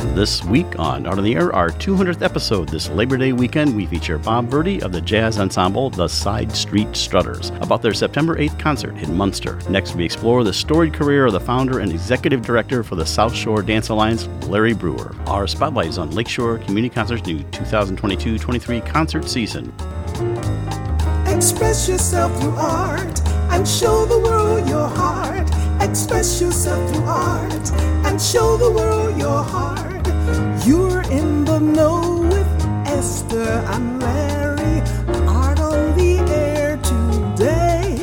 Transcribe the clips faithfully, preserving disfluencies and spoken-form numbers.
This week on Art on the Air, our two hundredth episode. This Labor Day weekend, we feature Bob Verdi of the jazz ensemble The Side Street Strutters about their September eighth concert in Munster. Next, we explore the storied career of the founder and executive director for the South Shore Dance Alliance, Larry Brewer. Our spotlight is on Lakeshore Community Concerts' new twenty twenty-two twenty-three concert season. Express yourself through art and show the world your heart. Express yourself through art and show the world your heart. You're in the know with Esther and Larry. Art on the air today.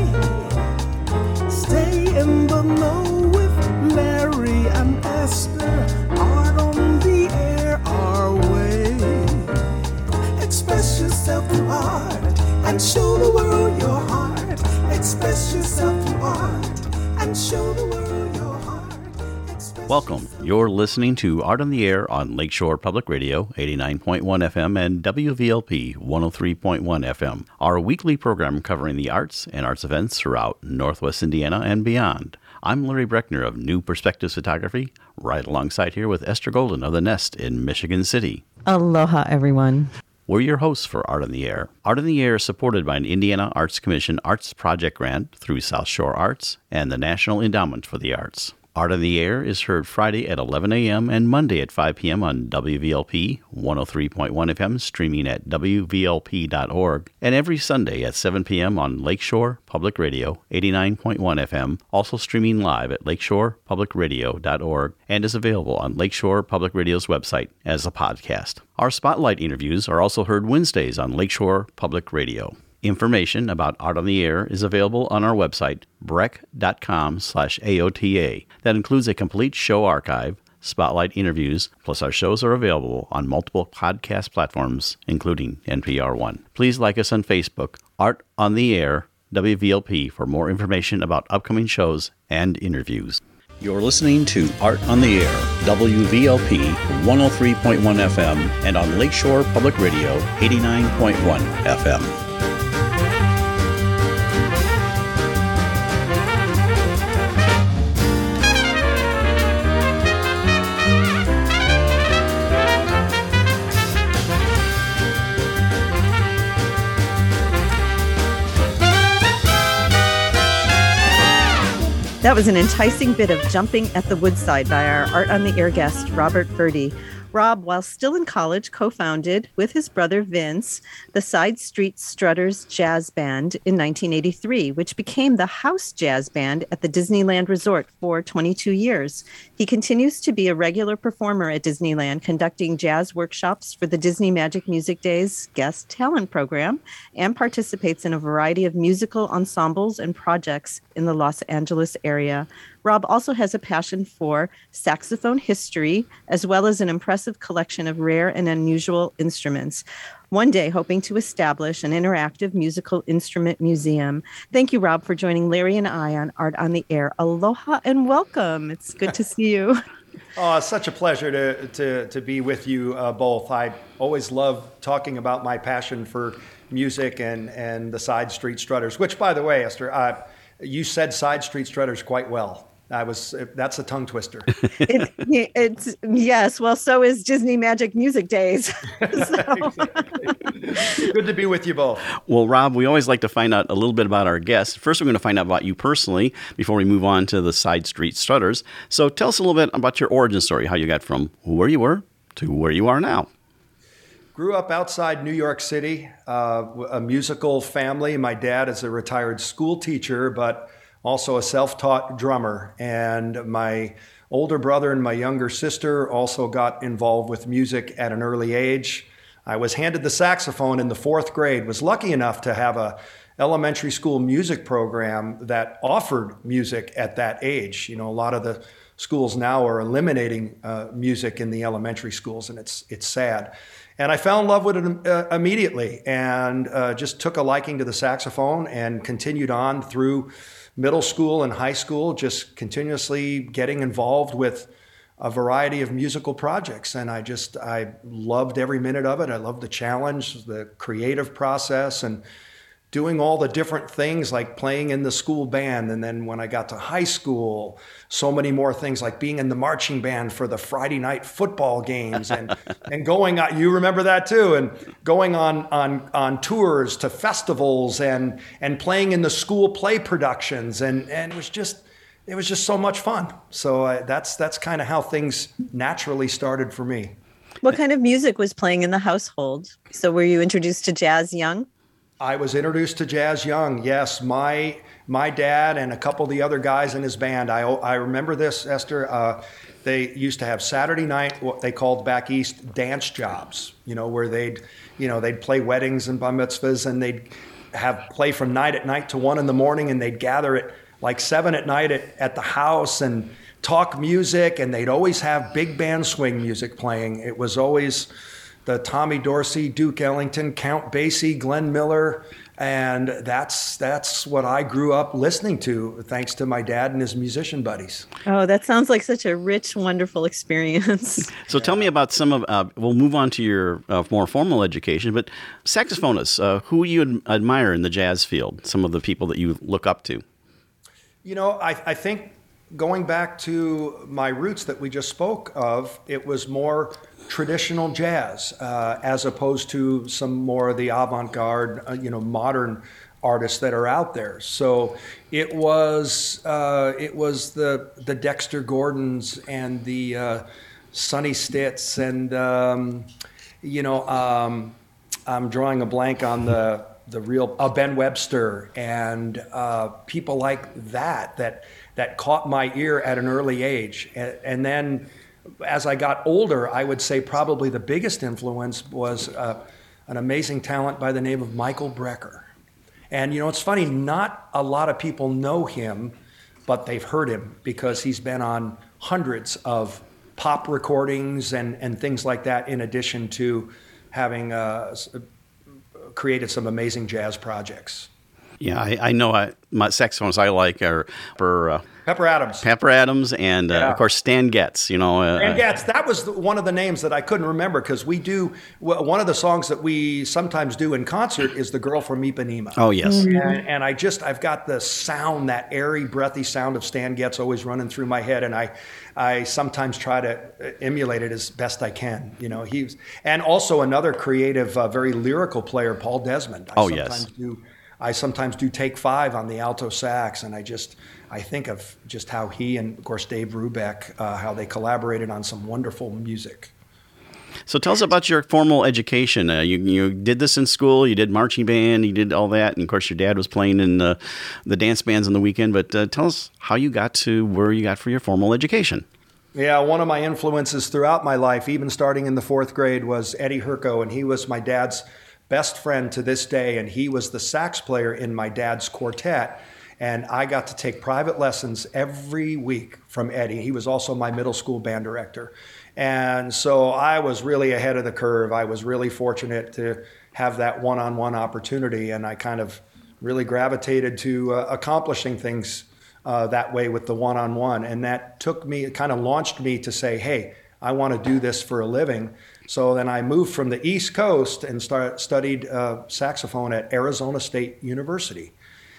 Stay in the know with Larry and Esther. Art on the air our way. Express yourself through art and show the world your heart. Express yourself through art and show the world your heart. Express Welcome. You're listening to Art on the Air on Lakeshore Public Radio, eighty-nine point one F M and W V L P one oh three point one F M, our weekly program covering the arts and arts events throughout Northwest Indiana and beyond. I'm Larry Breckner of New Perspectives Photography, right alongside here with Esther Golden of The Nest in Michigan City. Aloha, everyone. We're your hosts for Art on the Air. Art on the Air is supported by an Indiana Arts Commission Arts Project Grant through South Shore Arts and the National Endowment for the Arts. Art on the Air is heard Friday at eleven a.m. and Monday at five p.m. on W V L P one oh three point one F M, streaming at W V L P dot org, and every Sunday at seven p.m. on Lakeshore Public Radio eighty-nine point one F M, also streaming live at lakeshore public radio dot org, and is available on Lakeshore Public Radio's website as a podcast. Our spotlight interviews are also heard Wednesdays on Lakeshore Public Radio. Information about Art on the Air is available on our website, breck.com slash AOTA. That includes a complete show archive, spotlight interviews, plus our shows are available on multiple podcast platforms, including N P R One. Please like us on Facebook, Art on the Air, W V L P, for more information about upcoming shows and interviews. You're listening to Art on the Air, W V L P one oh three point one F M, and on Lakeshore Public Radio eighty-nine point one F M. That was an enticing bit of Jumping at the Woodside by our Art on the Air guest, Robert Verdi. Rob, while still in college, co-founded with his brother Vince the Side Street Strutters Jazz Band in nineteen eighty-three, which became the house jazz band at the Disneyland Resort for twenty-two years. He continues to be a regular performer at Disneyland, conducting jazz workshops for the Disney Magic Music Days guest talent program, and participates in a variety of musical ensembles and projects in the Los Angeles area. Rob also has a passion for saxophone history, as well as an impressive collection of rare and unusual instruments. One day, hoping to establish an interactive musical instrument museum. Thank you, Rob, for joining Larry and I on Art on the Air. Aloha and welcome. It's good to see you. Oh, it's such a pleasure to to, to be with you uh, both. I always love talking about my passion for music and, and the Side Street Strutters, which, by the way, Esther, uh, you said Side Street Strutters quite well. I was, that's a tongue twister. it, it's, yes, well, so is Disney Magic Music Days. Good to be with you both. Well, Rob, we always like to find out a little bit about our guests. First, we're going to find out about you personally before we move on to the Side Street Strutters. So tell us a little bit about your origin story, how you got from where you were to where you are now. Grew up outside New York City, uh, a musical family. My dad is a retired school teacher, but also a self-taught drummer. And my older brother and my younger sister also got involved with music at an early age. I was handed the saxophone in the fourth grade, was lucky enough to have a elementary school music program that offered music at that age. You know, a lot of the schools now are eliminating uh, music in the elementary schools, and it's it's sad. And I fell in love with it uh, immediately, and uh, just took a liking to the saxophone and continued on through middle school and high school, just continuously getting involved with a variety of musical projects. And I just, I loved every minute of it. I loved the challenge, the creative process, and doing all the different things like playing in the school band. And then when I got to high school, so many more things like being in the marching band for the Friday night football games and, and going on, you remember that too, and going on, on, on tours to festivals and, and playing in the school play productions. And, and it was just, it was just so much fun. So uh, that's, that's kind of how things naturally started for me. What kind of music was playing in the household? So were you introduced to jazz young? I was introduced to jazz young. Yes, my my dad and a couple of the other guys in his band. I I remember this, Esther. Uh, they used to have Saturday night, what they called back east, dance jobs. You know, where they'd, you know, they'd play weddings and bar mitzvahs, and they'd have play from night at night to one in the morning, and they'd gather at like seven at night at, at the house and talk music, and they'd always have big band swing music playing. It was always the Tommy Dorsey, Duke Ellington, Count Basie, Glenn Miller, and that's that's what I grew up listening to, thanks to my dad and his musician buddies. Oh, that sounds like such a rich, wonderful experience. So tell me about some of, uh, we'll move on to your uh, more formal education, but saxophonists, uh, who you ad- admire in the jazz field, some of the people that you look up to? You know, I, I think going back to my roots that we just spoke of, it was more traditional jazz uh, as opposed to some more of the avant-garde, uh, you know, modern artists that are out there. So it was uh, it was the the Dexter Gordons and the uh, Sonny Stitts and um, you know um, I'm drawing a blank on the the real uh, Ben Webster and uh, people like that that that caught my ear at an early age, and, and then. As I got older, I would say probably the biggest influence was uh, an amazing talent by the name of Michael Brecker. And you know, it's funny, not a lot of people know him, but they've heard him because he's been on hundreds of pop recordings and, and things like that, in addition to having uh, created some amazing jazz projects. Yeah, I, I know I, my saxophones I like are for uh, Pepper Adams. Pepper Adams and, uh, Yeah. of course, Stan Getz. You know, uh, And Getz, that was the, one of the names that I couldn't remember because we do, well, one of the songs that we sometimes do in concert is The Girl from Ipanema. Oh, yes. And, and I just, I've got the sound, that airy, breathy sound of Stan Getz always running through my head. And I, I sometimes try to emulate it as best I can. You know, he's, and also another creative, uh, very lyrical player, Paul Desmond. I Oh, sometimes yes. do, I sometimes do take five on the alto sax, and I just, I think of just how he and, of course, Dave Brubeck, uh, how they collaborated on some wonderful music. So tell us about your formal education. Uh, you you did this in school. You did marching band. You did all that, and of course, your dad was playing in uh, the dance bands on the weekend. But uh, tell us how you got to where you got for your formal education. Yeah, one of my influences throughout my life, even starting in the fourth grade, was Eddie Herco, and he was my dad's best friend to this day, and he was the sax player in my dad's quartet. And I got to take private lessons every week from Eddie. He was also my middle school band director. And so I was really ahead of the curve. I was really fortunate to have that one-on-one opportunity, and I kind of really gravitated to uh, accomplishing things uh, that way with the one-on-one. And that took me, it kind of launched me to say, hey, I want to do this for a living. So then I moved from the East Coast and started, studied uh, saxophone at Arizona State University.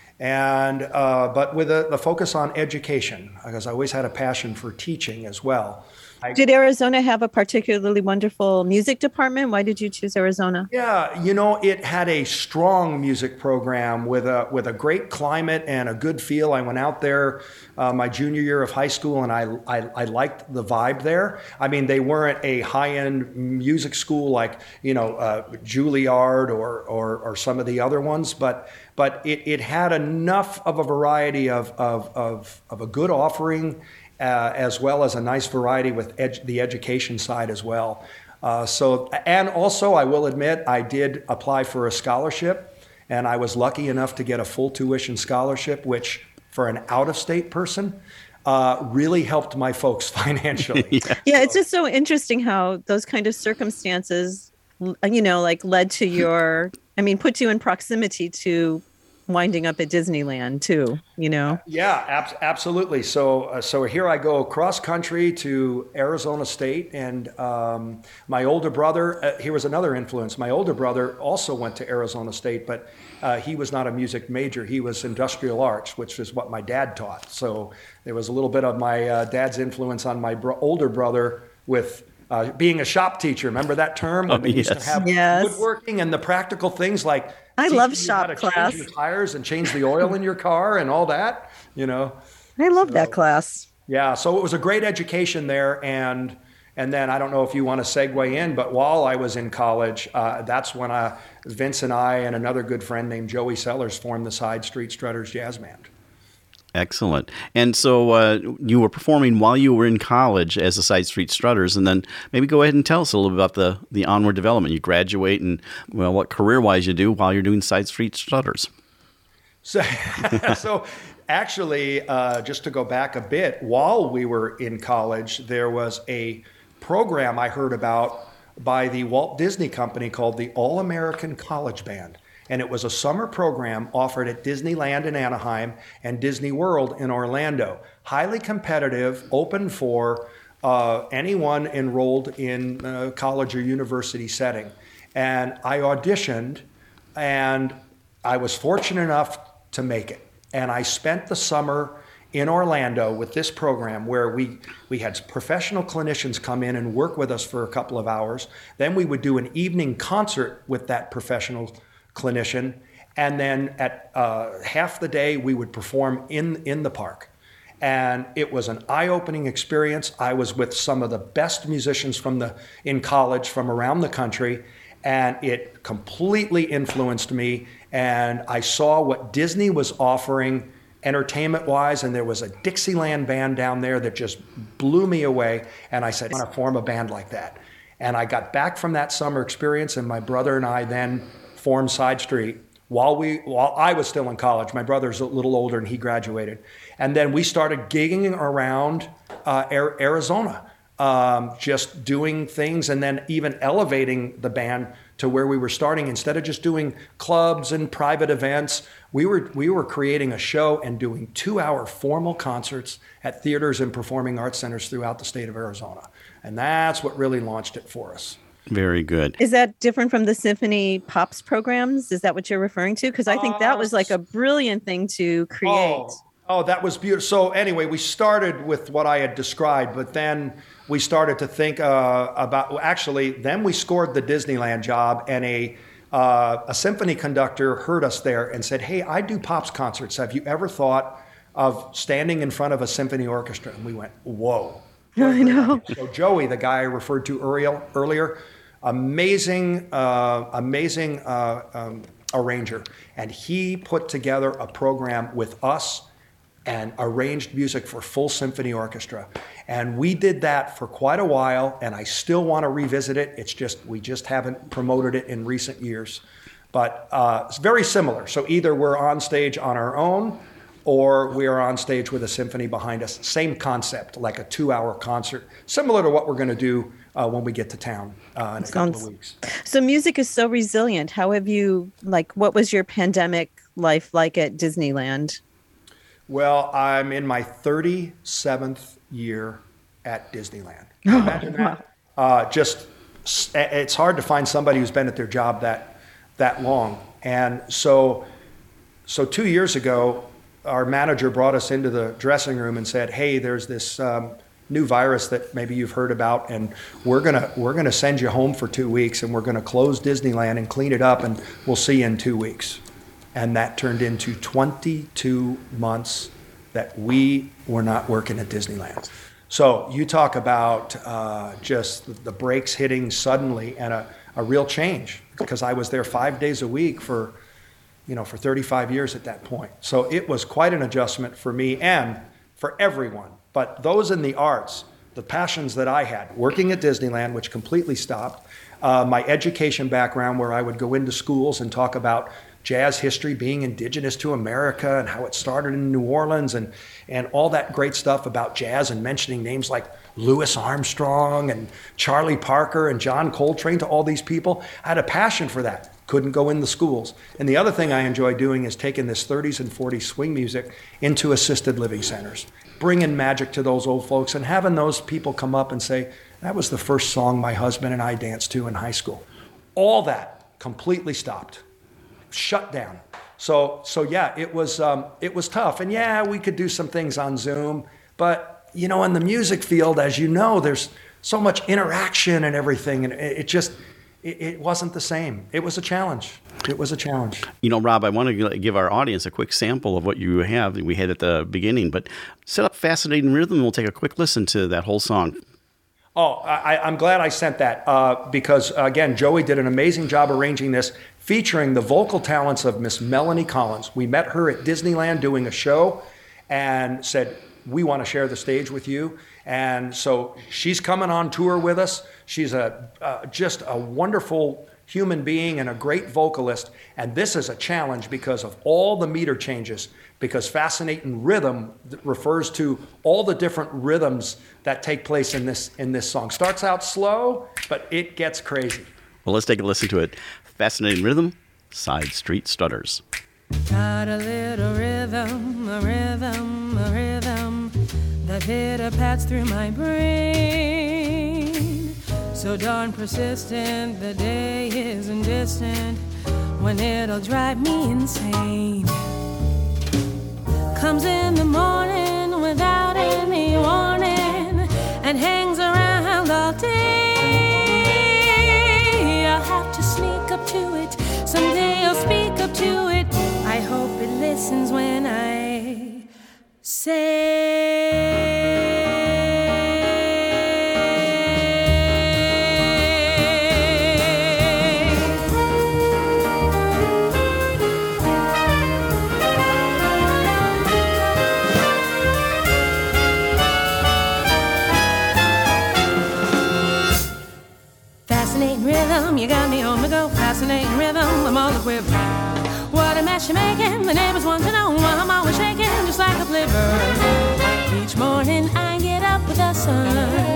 And uh, but with a, the focus on education, because I always had a passion for teaching as well. I, Did Arizona have a particularly wonderful music department? Why did you choose Arizona? Yeah, you know, it had a strong music program with a with a great climate and a good feel. I went out there uh, my junior year of high school, and I, I I liked the vibe there. I mean, they weren't a high-end music school like, you know, uh, Juilliard or, or or some of the other ones, but but it, it had enough of a variety of of of, of a good offering. Uh, as well as a nice variety with edu- the education side as well. Uh, so, and also I will admit, I did apply for a scholarship, and I was lucky enough to get a full tuition scholarship, which for an out-of-state person, uh, really helped my folks financially. Yeah. Yeah, it's just so interesting how those kind of circumstances, you know, like led to your, I mean, put you in proximity to winding up at Disneyland too, you know? Yeah, ab- absolutely. So, uh, so here I go cross country to Arizona State, and um, my older brother. Uh, here was another influence. My older brother also went to Arizona State, but uh, he was not a music major. He was industrial arts, which is what my dad taught. So there was a little bit of my uh, dad's influence on my bro- older brother with. Uh, being a shop teacher, remember that term when Oh, they used yes. to have Yes. woodworking and the practical things like I teaching love you shop how to class. change your tires and change the oil in your car and all that, you know. I love that class. Yeah, so it was a great education there, and and then I don't know if you want to segue in, but while I was in college, uh, that's when I, Vince and I and another good friend named Joey Sellers formed the Side Street Strutters Jazz Band. Excellent. And so uh, you were performing while you were in college as the Side Street Strutters, and then maybe go ahead and tell us a little bit about the, the onward development. You graduate and, well, what career-wise you do while you're doing Side Street Strutters. So, so actually, uh, just to go back a bit, while we were in college, there was a program I heard about by the Walt Disney Company called the All-American College Band. And it was a summer program offered at Disneyland in Anaheim and Disney World in Orlando. Highly competitive, open for uh, anyone enrolled in a college or university setting. And I auditioned, and I was fortunate enough to make it. And I spent the summer in Orlando with this program where we, we had professional clinicians come in and work with us for a couple of hours. Then we would do an evening concert with that professional clinician, and then at uh, half the day we would perform in in the park. And it was an eye-opening experience. I was with some of the best musicians from the in college from around the country, and it completely influenced me. And I saw what Disney was offering entertainment-wise, and there was a Dixieland band down there that just blew me away. And I said, I want to form a band like that. And I got back from that summer experience, and my brother and I then formed Side Street while we while I was still in college. My brother's a little older and he graduated. And then we started gigging around uh, Arizona, um, just doing things, and then even elevating the band to where we were starting. Instead of just doing clubs and private events, we were we were creating a show and doing two-hour formal concerts at theaters and performing arts centers throughout the state of Arizona. And that's what really launched it for us. Very good. Is that different from the Symphony Pops programs? Is that what you're referring to? Because I think that was like a brilliant thing to create. Oh, oh, that was beautiful. So anyway, we started with what I had described, but then we started to think uh, about, well, actually, then we scored the Disneyland job, and a uh, a symphony conductor heard us there and said, hey, I do Pops concerts. Have you ever thought of standing in front of a symphony orchestra? And we went, whoa. I know. So Joey, the guy I referred to earlier, earlier amazing, uh, amazing uh, um, arranger. And he put together a program with us and arranged music for full symphony orchestra. And we did that for quite a while, and I still want to revisit it. It's just, we just haven't promoted it in recent years. But uh, it's very similar. So either we're on stage on our own, or we are on stage with a symphony behind us. Same concept, like a two-hour concert, similar to what we're going to do uh, when we get to town uh, in a Sounds, couple of weeks. So music is so resilient. How have you, like, what was your pandemic life like at Disneyland? Well, I'm in my thirty-seventh year at Disneyland. Can you imagine that? Uh, just, it's hard to find somebody who's been at their job that that long. And so, so two years ago, our manager brought us into the dressing room and said, hey, there's this um, new virus that maybe you've heard about, and we're gonna we're gonna send you home for two weeks, and we're gonna close Disneyland and clean it up, and we'll see you in two weeks. And that turned into twenty-two months that we were not working at Disneyland. So you talk about uh, just the brakes hitting suddenly, and a, a real change, because I was there five days a week for you know, for thirty-five years at that point. So it was quite an adjustment for me and for everyone. But those in the arts, the passions that I had, working at Disneyland, which completely stopped, uh, my education background where I would go into schools and talk about jazz history being indigenous to America and how it started in New Orleans, and, and all that great stuff about jazz, and mentioning names like Louis Armstrong and Charlie Parker and John Coltrane to all these people. I had a passion for that. couldn't go in the schools. And the other thing I enjoy doing is taking this thirties and forties swing music into assisted living centers, bringing magic to those old folks and having those people come up and say, that was the first song my husband and I danced to in high school. All that completely stopped, shut down. So, so yeah, it was um, it was tough. And yeah, we could do some things on Zoom, but you know, in the music field, as you know, there's so much interaction and everything, and it, it just it, it wasn't the same. It was a challenge. It was a challenge. You know, Rob, I want to give our audience a quick sample of what you have. We had at the beginning, but set up Fascinating Rhythm. We'll take a quick listen to that whole song. Oh, I, I'm glad I sent that uh, because, again, Joey did an amazing job arranging this, featuring the vocal talents of Miss Melanie Collins. We met her at Disneyland doing a show and said, we want to share the stage with you. And so she's coming on tour with us. She's a uh, just a wonderful human being and a great vocalist. And this is a challenge because of all the meter changes, because Fascinating Rhythm refers to all the different rhythms that take place in this in this song. Starts out slow, but it gets crazy. Well, let's take a listen to it. Fascinating Rhythm, Side Street Stutters. Got a little rhythm, a rhythm, a rhythm that pitter-pats through my brain. So darn persistent, the day isn't distant when it'll drive me insane. Comes in the morning without any warning and hangs around all day. I'll have to sneak up to it, someday I'll speak up to it. I hope it listens when I say. Fascinating rhythm, you got me on the go. Fascinating rhythm, I'm all the quiver. What a mess you're making, the neighbors want to know why I'm always shaking just like a flivver. Each morning I get up with the sun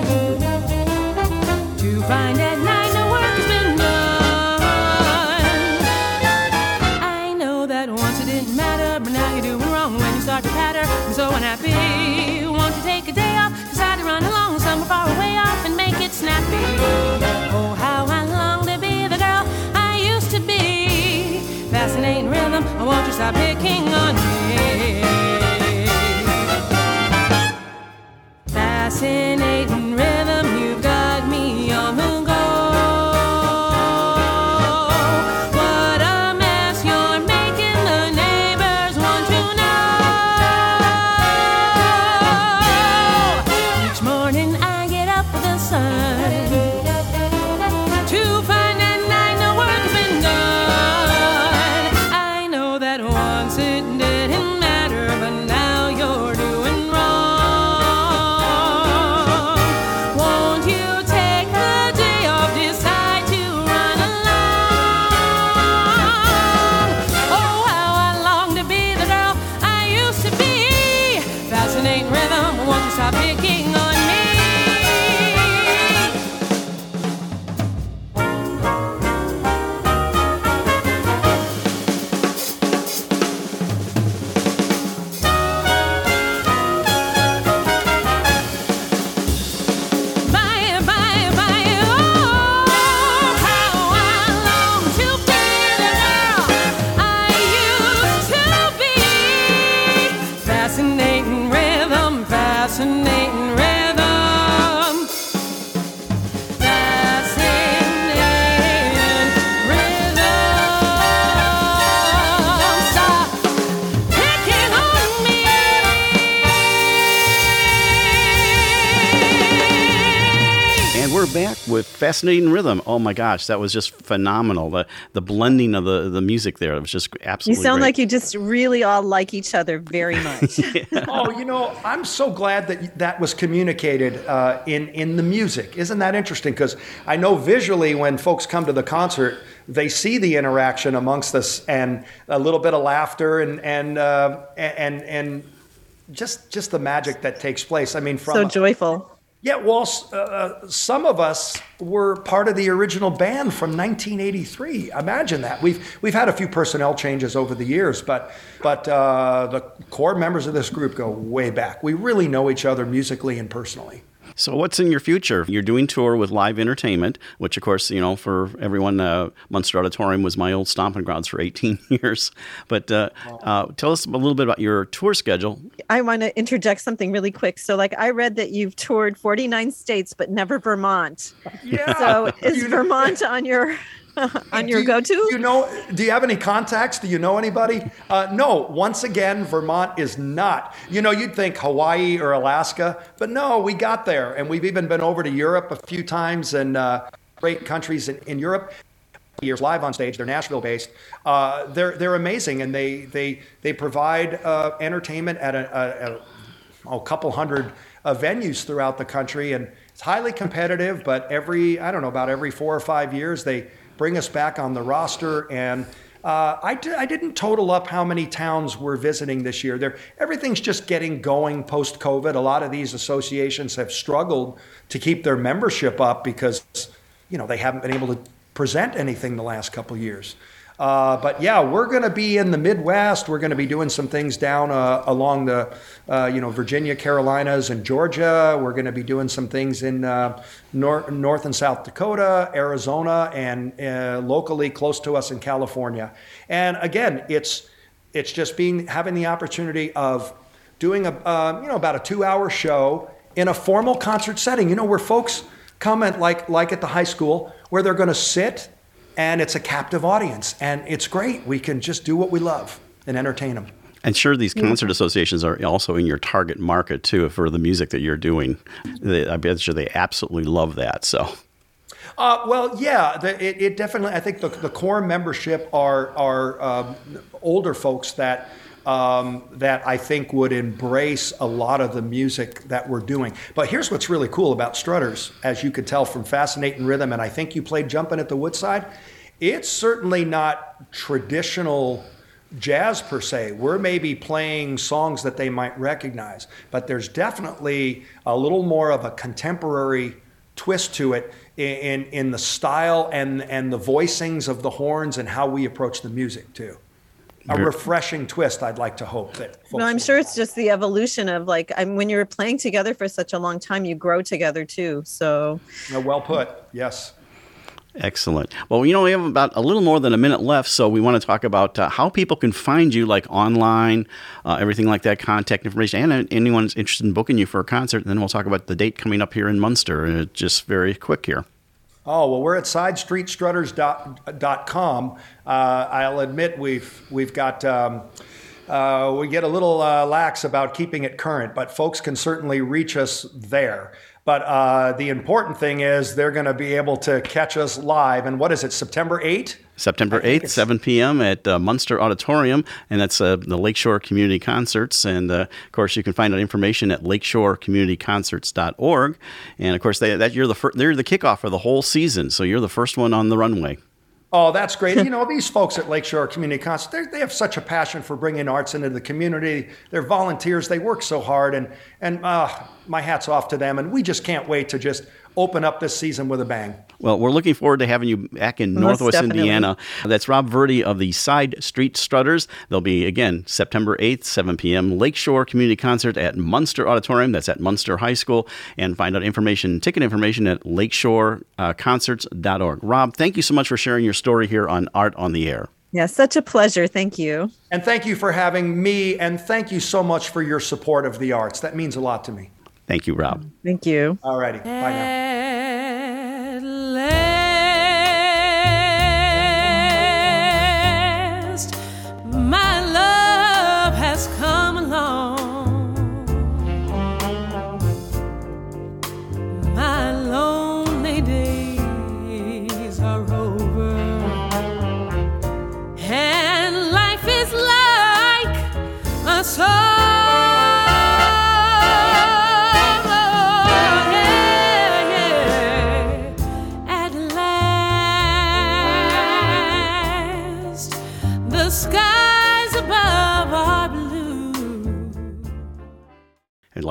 to find at night no work has been done. I know that once it didn't matter, but now you're doing wrong when you start to patter. I'm so unhappy, want to take a day off, decide to run along somewhere far away off and make it snappy. Oh, how I long to be the girl I used to be. Fascinating rhythm, I want you to stop picking on me. Fascinating rhythm, you've got me on the go. What a mess you're making, the neighbors want to know. Each morning I get up with the sun to find at night no work has been done. I know that once it didn't matter, but now you're doing wrong. Won't you take a day off, decide to run along? Oh, how I long to be the girl I used to be. Fascinating rhythm, won't you stop picking on me? Bye, bye, bye, oh, how I long to be the girl I used to be. Fascinating rhythm, fascinating rhythm. Fascinating rhythm. Stop picking on me. And we're back with Fascinating Rhythm. Oh my gosh, that was just phenomenal. The the blending of the, the music there, it was just You absolutely sound great. like you just really all like each other very much. Oh, you know, I'm so glad that that was communicated uh, in in the music. Isn't that interesting? Because I know visually when folks come to the concert, they see the interaction amongst us and a little bit of laughter and and uh, and and just just the magic that takes place. I mean, from So joyful. Yeah, well, uh, some of us were part of the original band from nineteen eighty-three. Imagine that. We've we've had a few personnel changes over the years, but but uh, the core members of this group go way back. We really know each other musically and personally. So what's in your future? You're doing tour with live entertainment, which, of course, you know, for everyone, uh, Munster Auditorium was my old stomping grounds for eighteen years. But uh, uh, tell us a little bit about your tour schedule. I want to interject something really quick. So, like, I read that you've toured forty-nine states, but never Vermont. Yeah. So is You- Vermont on your on your Do you- go-to? You know, do you have any contacts? Do you know anybody? Uh, no, once again, Vermont is not. You know, you'd think Hawaii or Alaska, but no, we got there. And we've even been over to Europe a few times and uh, great countries in, in Europe. Years live on stage, they're Nashville based. Uh, they're they're amazing, and they they they provide uh, entertainment at a, a, a, a couple hundred uh, venues throughout the country, and it's highly competitive. But every I don't know about every four or five years they bring us back on the roster, and uh, I, di- I didn't total up how many towns we're visiting this year. They're, everything's just getting going post-COVID. A lot of these associations have struggled to keep their membership up because, you know, they haven't been able to present anything the last couple of years. Uh, but yeah, we're going to be in the Midwest. We're going to be doing some things down uh, along the, uh, you know, Virginia, Carolinas, and Georgia. We're going to be doing some things in uh, North, North and South Dakota, Arizona, and uh, locally close to us in California. And again, it's it's just being having the opportunity of doing a uh, you know about a two-hour show in a formal concert setting. You know, where folks come at like like at the high school, where they're going to sit. And it's a captive audience, and it's great. We can just do what we love and entertain them. And sure, these concert associations are also in your target market, too, for the music that you're doing. They, I bet you they absolutely love that. So, Uh, well, yeah, the, it, it definitely, I think the, the core membership are, are um, older folks that um, that I think would embrace a lot of the music that we're doing. But here's what's really cool about Strutters, as you could tell from Fascinating Rhythm, and I think you played Jumpin' at the Woodside. It's certainly not traditional jazz per se. We're maybe playing songs that they might recognize, but there's definitely a little more of a contemporary twist to it in in the style and and the voicings of the horns and how we approach the music too. A refreshing twist, I'd like to hope that folks No, I'm will sure it's like. just the evolution of like, I'm, when you're playing together for such a long time, you grow together too. So Uh, well put. Yes. excellent. Well, you know, we have about a little more than a minute left, so we want to talk about uh, how people can find you, like online, uh, everything like that, contact information, and uh, anyone's interested in booking you for a concert. And then we'll talk about the date coming up here in Munster, uh, just very quick here. Oh, well, we're at side street strutters dot com. Uh, I'll admit we've we've got um, uh, we get a little uh, lax about keeping it current, but folks can certainly reach us there. But uh, the important thing is they're going to be able to catch us live. And what is it, September eighth? September eighth, seven p.m. at uh, Munster Auditorium, and that's uh, the Lakeshore Community Concerts. And, uh, of course, you can find out information at lakeshore community concerts dot org. And, of course, they, that you're the fir- they're the kickoff for the whole season, so you're the first one on the runway. Oh, that's great. You know, these folks at Lakeshore Community Concerts, they have such a passion for bringing arts into the community. They're volunteers. They work so hard, and, and uh, my hat's off to them. And we just can't wait to just open up this season with a bang. Well, we're looking forward to having you back in Most Northwest definitely. Indiana. That's Rob Verdi of the Side Street Strutters. They'll be, again, September eighth, seven p.m., Lakeshore Community Concert at Munster Auditorium. That's at Munster High School. And find out information, ticket information at lakeshore concerts dot org. Rob, thank you so much for sharing your story here on Art on the Air. yeah, such a pleasure. Thank you. And thank you for having me, and thank you so much for your support of the arts. That means a lot to me. Thank you, Rob. Thank you. All righty. Bye now. At last, my love has come along. My lonely days are over, and life is like a song. Yeah, yeah.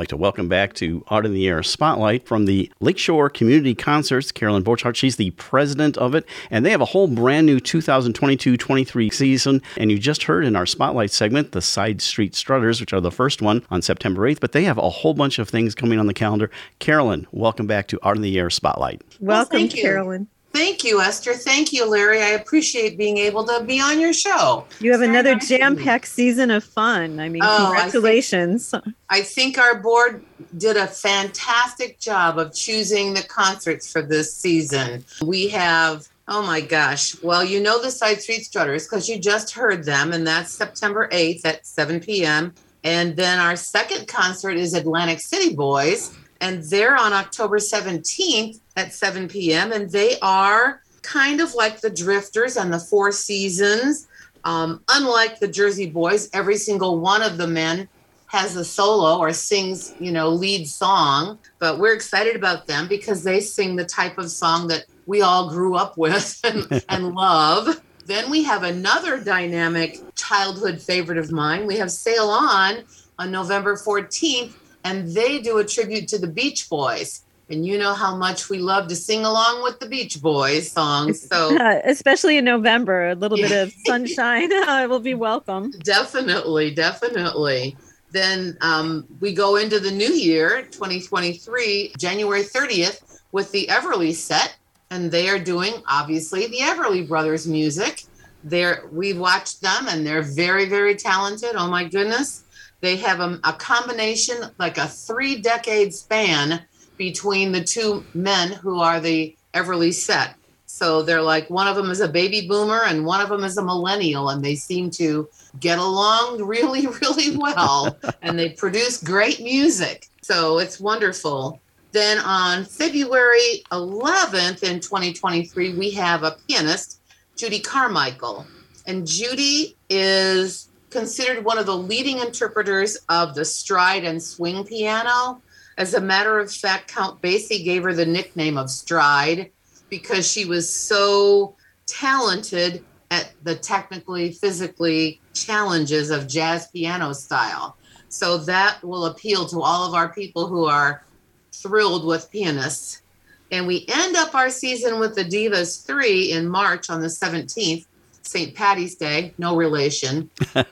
like to welcome back to Art in the Air Spotlight from the Lakeshore Community Concerts, Carolyn Borchardt. She's the president of it, and they have a whole brand new two thousand twenty-two twenty-three season. And you just heard in our Spotlight segment, the Side Street Strutters, which are the first one on September eighth, but they have a whole bunch of things coming on the calendar. Carolyn, welcome back to Art in the Air Spotlight. Welcome, thank you. Carolyn. Thank you, Esther. Thank you, Larry. I appreciate being able to be on your show. You have Very another nice of you. jam-packed season of fun. I mean, Oh, I congratulations. I think our board did a fantastic job of choosing the concerts for this season. We have, oh my gosh, well, you know the Side Street Strutters because you just heard them, and that's September eighth at seven p.m. And then our second concert is Atlantic City Boys, and they're on October seventeenth at seven p.m. And they are kind of like the Drifters and the Four Seasons. Um, unlike the Jersey Boys, every single one of the men has a solo or sings, you know, lead song. But we're excited about them because they sing the type of song that we all grew up with and, and love. Then we have another dynamic childhood favorite of mine. We have Sail On on November fourteenth, and they do a tribute to the Beach Boys. And you know how much we love to sing along with the Beach Boys songs. So Uh, especially in November, a little bit of sunshine uh, will be welcome. definitely, definitely. Then um, we go into the new year, twenty twenty-three, January thirtieth, with the Everly set. And they are doing, obviously, the Everly Brothers music. They're, we watched them, and they're very, very talented. Oh, my goodness. They have a, a combination, like a three-decade span between the two men who are the Everly set. So they're like, one of them is a baby boomer, and one of them is a millennial, and they seem to get along really, really well. And they produce great music. So it's wonderful. Then on February eleventh in twenty twenty-three, we have a pianist, Judy Carmichael. And Judy is considered one of the leading interpreters of the stride and swing piano. As a matter of fact, Count Basie gave her the nickname of Stride because she was so talented at the technically, physically challenges of jazz piano style. So that will appeal to all of our people who are thrilled with pianists. And we end up our season with the Divas three in March on the seventeenth, Saint Patty's Day, no relation.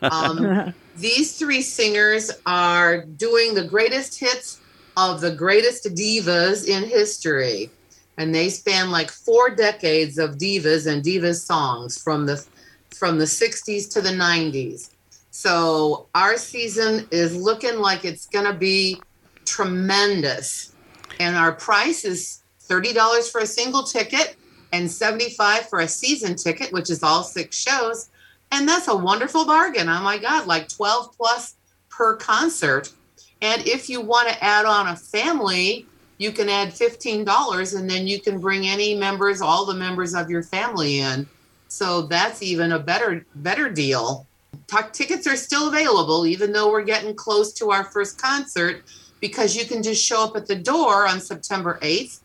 Um, these three singers are doing the greatest hits of the greatest divas in history. And they span like four decades of divas and divas songs from the from the sixties to the nineties. So our season is looking like it's going to be tremendous. And our price is thirty dollars for a single ticket and seventy-five dollars for a season ticket, which is all six shows. And that's a wonderful bargain. Oh my God, like twelve plus per concert. And if you want to add on a family, you can add fifteen dollars, and then you can bring any members, all the members of your family in. So that's even a better, better deal. T- tickets are still available, even though we're getting close to our first concert, because you can just show up at the door on September eighth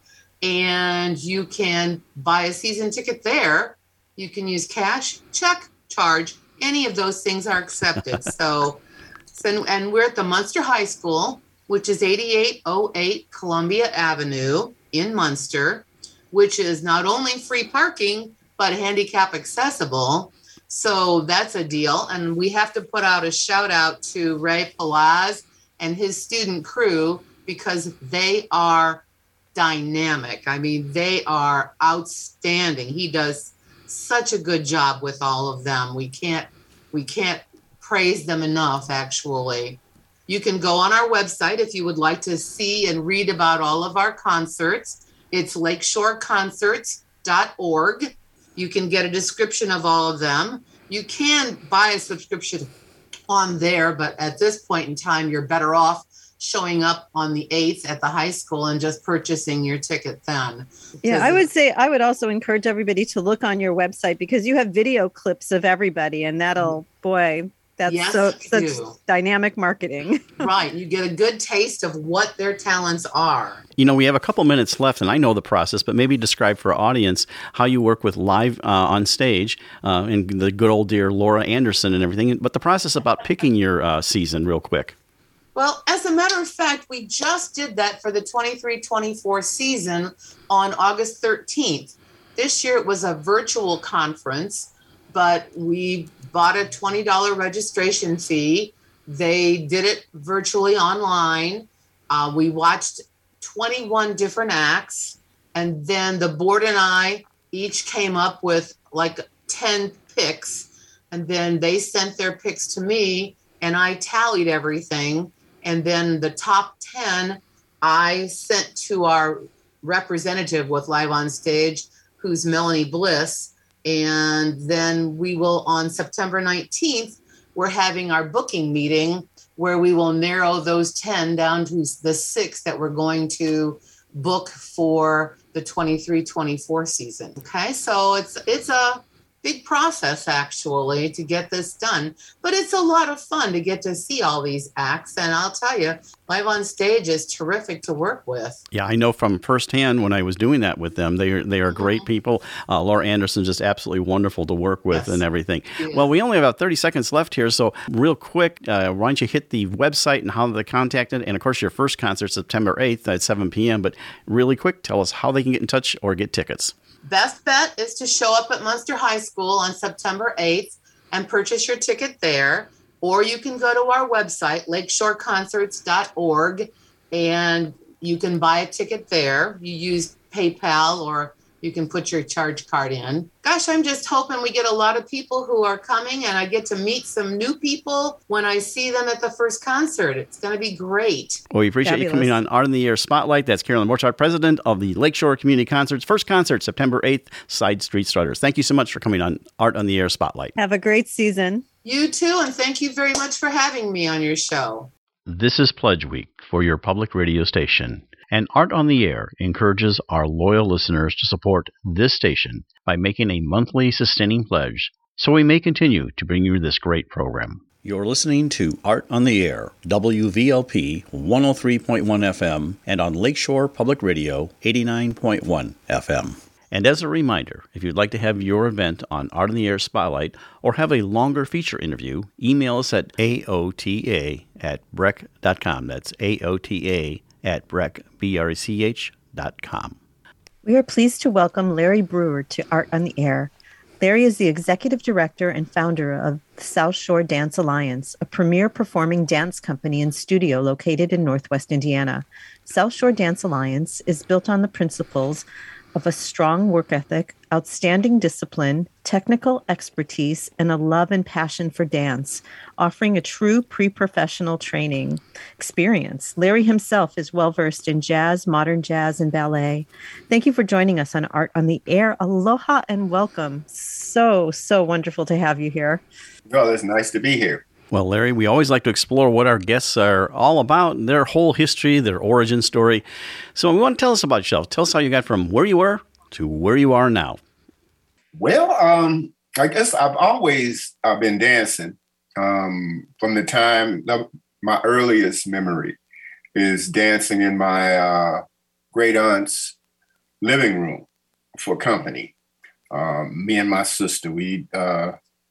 and you can buy a season ticket there. You can use cash, check, charge. Any of those things are accepted. so, so, and we're at the Munster High School, which is eighty-eight oh eight Columbia Avenue in Munster, which is not only free parking, but handicap accessible. So that's a deal. And we have to put out a shout out to Ray Palaz and his student crew because they are dynamic. I mean, they are outstanding. He does such a good job with all of them. We can't we can't praise them enough, actually. You can go on our website if you would like to see and read about all of our concerts. It's lakeshore concerts dot org. You can get a description of all of them. You can buy a subscription on there, but at this point in time, you're better off showing up on the eighth at the high school and just purchasing your ticket then. Yeah, I would say I would also encourage everybody to look on your website because you have video clips of everybody, and that'll, boy, that's Yes, so we such do. dynamic marketing. Right. You get a good taste of what their talents are. You know, we have a couple minutes left, and I know the process, but maybe describe for our audience how you work with live uh, on stage uh, and the good old dear Laura Anderson and everything, but the process about picking your uh, season real quick. Well, as a matter of fact, we just did that for the twenty-three twenty-four season on August thirteenth. This year it was a virtual conference, but we bought a twenty dollars registration fee. They did it virtually online. Uh, we watched twenty-one different acts, and then the board and I each came up with like ten picks, and then they sent their picks to me, and I tallied everything. And then the top ten I sent to our representative with Live on Stage, who's Melanie Bliss. And then we will, on September nineteenth, we're having our booking meeting where we will narrow those ten down to the six that we're going to book for the twenty-three twenty-four season. Okay, so it's it's a big process actually to get this done, but it's a lot of fun to get to see all these acts. And I'll tell you, Live on Stage is terrific to work with. Yeah, I know from firsthand when I was doing that with them. They are, they are great mm-hmm. people. Uh, Laura Anderson's just absolutely wonderful to work with yes. and everything. Yeah. Well, we only have about thirty seconds left here, so real quick, uh, why don't you hit the website and how they contacted, and of course your first concert, September eighth at seven p.m., but really quick, tell us how they can get in touch or get tickets. Best bet is to show up at Munster High School on September eighth and purchase your ticket there. Or you can go to our website, lakeshore concerts dot org, and you can buy a ticket there. You use PayPal, or you can put your charge card in. Gosh, I'm just hoping we get a lot of people who are coming, and I get to meet some new people when I see them at the first concert. It's going to be great. Well, we appreciate Fabulous. you coming on Art in the Air Spotlight. That's Carolyn Borchardt, president of the Lakeshore Community Concerts. First concert, September eighth, Side Street Strutters. Thank you so much for coming on Art on the Air Spotlight. Have a great season. You too, and thank you very much for having me on your show. This is Pledge Week for your public radio station. And Art on the Air encourages our loyal listeners to support this station by making a monthly sustaining pledge so we may continue to bring you this great program. You're listening to Art on the Air, W V L P one oh three point one F M, and on Lakeshore Public Radio eighty-nine point one F M. And as a reminder, if you'd like to have your event on Art on the Air Spotlight or have a longer feature interview, email us at A O T A at brec dot com. That's A O T A at brec, B R E C H dot com. We are pleased to welcome Larry Brewer to Art on the Air. Larry is the executive director and founder of the South Shore Dance Alliance, a premier performing dance company and studio located in Northwest Indiana. South Shore Dance Alliance is built on the principles of a strong work ethic, outstanding discipline, technical expertise, and a love and passion for dance, offering a true pre-professional training experience. Larry himself is well-versed in jazz, modern jazz, and ballet. Thank you for joining us on Art on the Air. Aloha and welcome. So, so wonderful to have you here. Oh, it's nice to be here. Well, Larry, we always like to explore what our guests are all about, their whole history, their origin story. So we want to tell us about yourself. Tell us how you got from where you were to where you are now. Well, um, I guess I've always uh, been dancing um, from the time, my earliest memory is dancing in my uh, great aunt's living room for company. Um, me and my sister, we uh,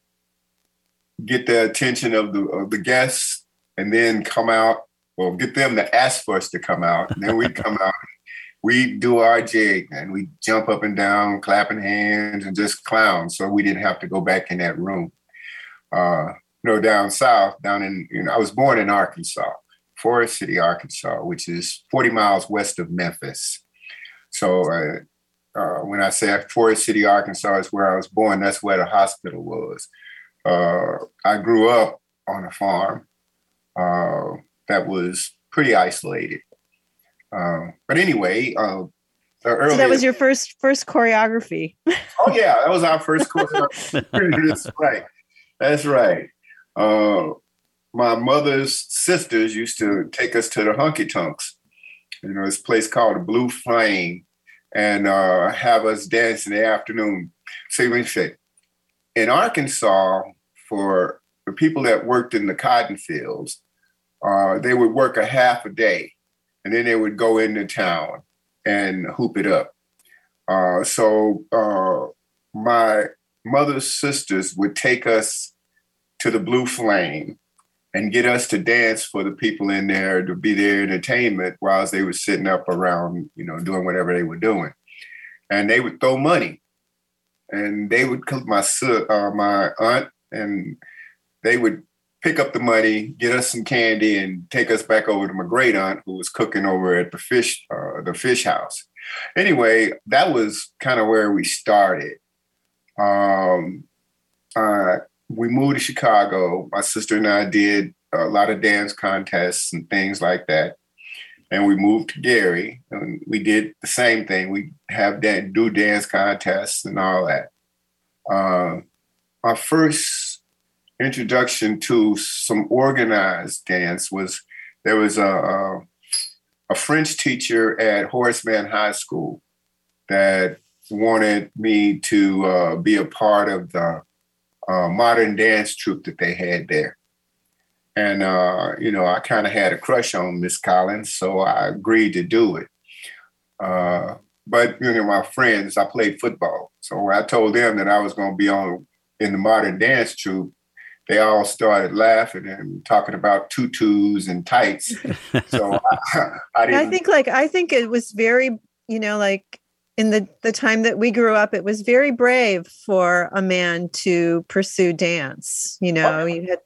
get the attention of the of the guests, and then come out, or get them to ask for us to come out. And then we come out, we do our jig, and we jump up and down, clapping hands, and just clown. So we didn't have to go back in that room. Uh, you know, down south, down in, you know, I was born in Arkansas, Forest City, Arkansas, which is forty miles west of Memphis. So uh, uh, when I say Forest City, Arkansas is where I was born, that's where the hospital was. Uh, I grew up on a farm uh, that was pretty isolated. Uh, but anyway, uh, earlier, so that was your first first choreography. Oh yeah, that was our first choreography. That's right. That's right. Uh, my mother's sisters used to take us to the Honky Tonks, you know, this place called the Blue Flame, and uh, have us dance in the afternoon. So let me say, in Arkansas, for the people that worked in the cotton fields, uh, they would work a half a day, and then they would go into town and hoop it up. Uh, so uh, my mother's sisters would take us to the Blue Flame, and get us to dance for the people in there to be their entertainment while they were sitting up around, you know, doing whatever they were doing. And they would throw money, and they would come, my uh, my aunt, and they would pick up the money, get us some candy, and take us back over to my great aunt, who was cooking over at the fish uh, the fish house. Anyway, that was kind of where we started. Um, uh, we moved to Chicago. My sister and I did a lot of dance contests and things like that. And we moved to Gary, and we did the same thing. We have dan- do dance contests and all that. Uh, my first introduction to some organized dance was there was a, a, a French teacher at Horace Mann High School that wanted me to uh, be a part of the uh, modern dance troupe that they had there. And, uh, you know, I kind of had a crush on Miss Collins, so I agreed to do it. Uh, but, you know, my friends, I played football. So when I told them that I was going to be on in the modern dance troupe, they all started laughing and talking about tutus and tights. So I, I didn't. I think like, I think it was very, you know, like in the, the time that we grew up, it was very brave for a man to pursue dance. You know, Oh. you had.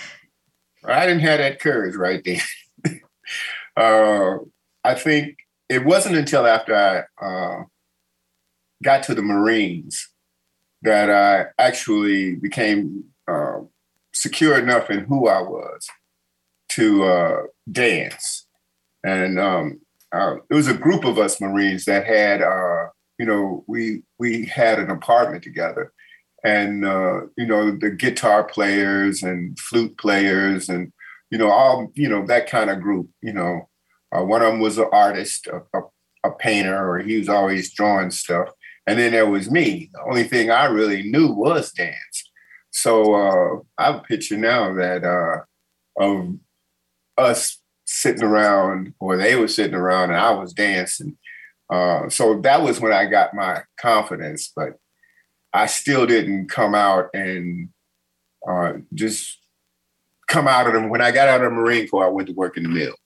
I didn't have that courage right there. uh, I think it wasn't until after I uh, got to the Marines that I actually became uh, secure enough in who I was to uh, dance. And um, uh, it was a group of us Marines that had, uh, you know, we we had an apartment together. And, uh, you know, the guitar players and flute players and, you know, all, you know, that kind of group, you know, uh, one of them was an artist, a, a, a painter, or he was always drawing stuff. And then there was me. The only thing I really knew was dance. So uh, I picture now that uh, of us sitting around, or they were sitting around and I was dancing. Uh, so that was when I got my confidence. But I still didn't come out and uh, just come out of them. When I got out of the Marine Corps, I went to work in the mill.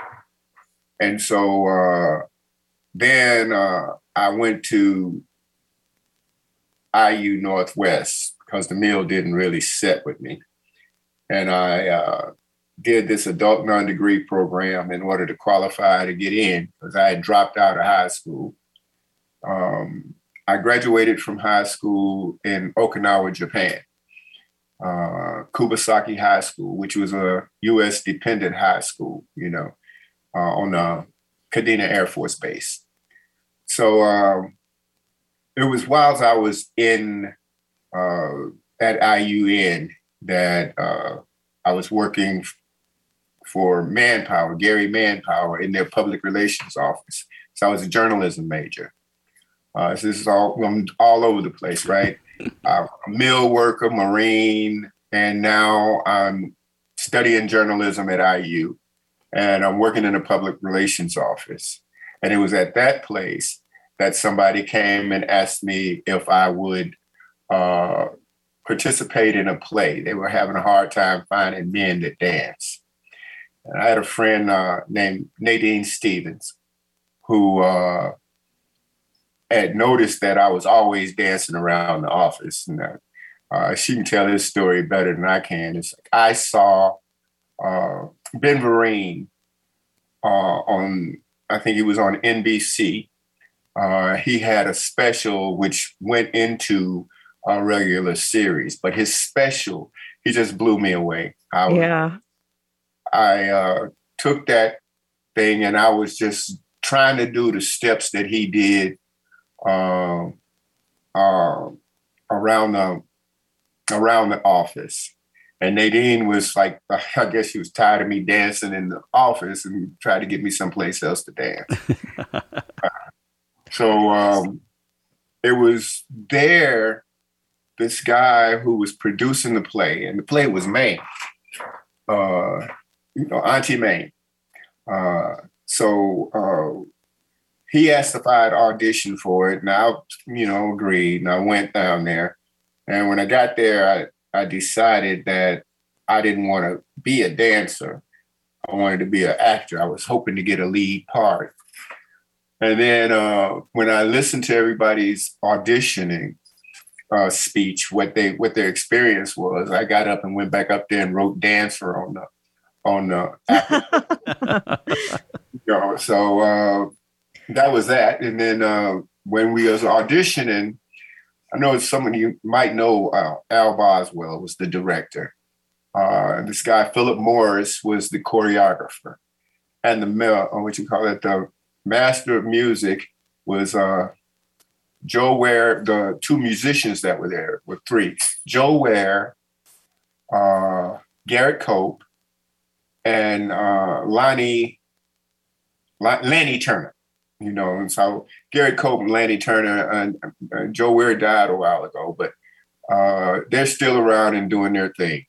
And so uh, then uh, I went to I U Northwest because the mill didn't really sit with me. And I uh, did this adult non-degree program in order to qualify to get in because I had dropped out of high school. Um, I graduated from high school in Okinawa, Japan, uh, Kubasaki High School, which was a U S dependent high school, you know, uh, on the Kadena Air Force Base. So um, it was whilst I was in uh, at I U N that uh, I was working for Manpower, Gary Manpower, in their public relations office. So I was a journalism major. Uh, so this is all I'm all over the place, right? Uh, mill worker, Marine, and now I'm studying journalism at I U, and I'm working in a public relations office. And it was at that place that somebody came and asked me if I would uh, participate in a play. They were having a hard time finding men that dance. And I had a friend uh, named Nadine Stevens who uh, had noticed that I was always dancing around the office. And uh, uh, she can tell this story better than I can. It's like I saw uh, Ben Vereen uh, on, I think he was on N B C. Uh, he had a special which went into a regular series, but his special, he just blew me away. I, Yeah. I uh, took that thing and I was just trying to do the steps that he did uh, uh, around the around the office. And Nadine was like, I guess she was tired of me dancing in the office and tried to get me someplace else to dance. uh, so um, it was there, this guy who was producing the play, and the play was Maine, uh, you know, Auntie Maine. Uh, so uh, he asked if I'd audition for it, and I, you know, agreed, and I went down there. And when I got there, I, I decided that I didn't want to be a dancer. I wanted to be an actor. I was hoping to get a lead part. And then uh, when I listened to everybody's auditioning uh, speech, what they what their experience was, I got up and went back up there and wrote dancer on the on the. you know, so uh, that was that. And then uh, when we was auditioning, I know some of you might know uh, Al Boswell was the director. Uh, this guy Philip Morris was the choreographer, and the uh, what you call it the master of music was uh, Joe Ware. The two musicians that were there were three: Joe Ware, uh, Garrett Cope, and uh, Lonnie Lanny Turner. You know, and so Garrett Cope and Lanny Turner and uh, Joe Ware died a while ago, but uh, they're still around and doing their thing.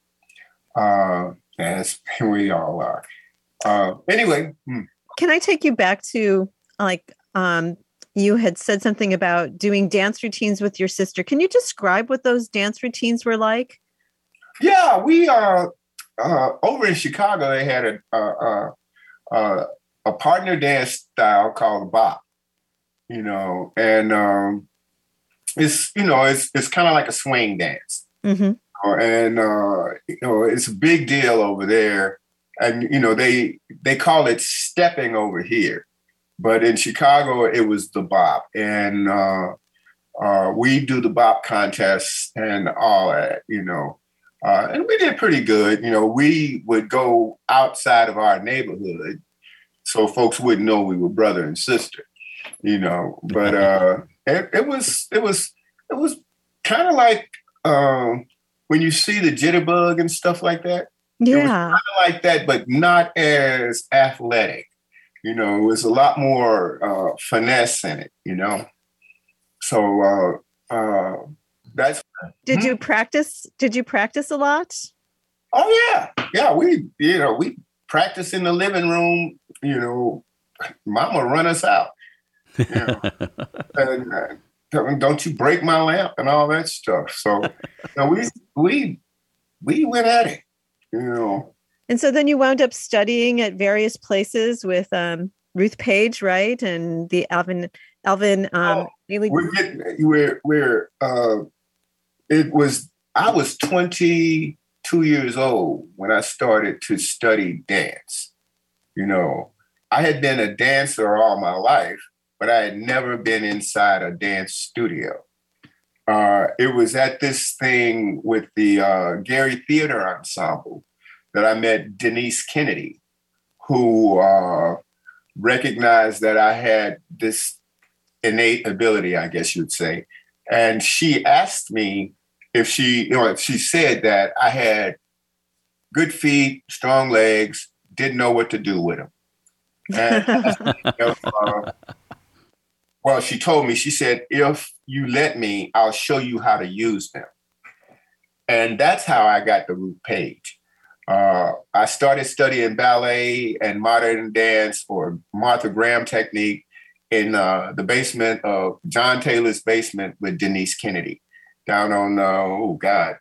Uh, as we all are. Uh, anyway. Hmm. Can I take you back to, like, um, you had said something about doing dance routines with your sister. Can you describe what those dance routines were like? Yeah, we are uh, uh, over in Chicago. They had a a, a, a partner dance style called bop, you know, and um, it's you know it's it's kind of like a swing dance. Mm-hmm. And, uh, you know, it's a big deal over there. And, you know, they they call it stepping over here. But in Chicago, it was the bop. And uh, uh, we do the bop contests and all that, you know. Uh, and we did pretty good. You know, we would go outside of our neighborhood so folks wouldn't know we were brother and sister, you know. But uh, it, it was it was it was kind of like um, when you see the jitterbug and stuff like that. Yeah, it was kind of like that, but not as athletic. You know, it was a lot more uh, finesse in it. You know, so uh, uh, that's. Did hmm? you practice? Did you practice a lot? Oh yeah, yeah. We you know we practice in the living room. You know, Mama run us out. You know, and, uh, don't you break my lamp and all that stuff. So you know, we we we went at it, you know. And so then you wound up studying at various places with um, Ruth Page, right? And the Alvin Alvin um oh, we're getting we're we're uh it was I was twenty-two years old when I started to study dance. You know, I had been a dancer all my life, but I had never been inside a dance studio. Uh, it was at this thing with the uh, Gary Theater Ensemble that I met Denise Kennedy, who uh, recognized that I had this innate ability, I guess you'd say. And she asked me if she, you know, she said that I had good feet, strong legs, didn't know what to do with them. And, you know, uh, well, she told me, she said, if you let me, I'll show you how to use them. And that's how I got the Ruth Page. Uh, I started studying ballet and modern dance or Martha Graham technique in uh, the basement of John Taylor's basement with Denise Kennedy down on, uh, oh, God.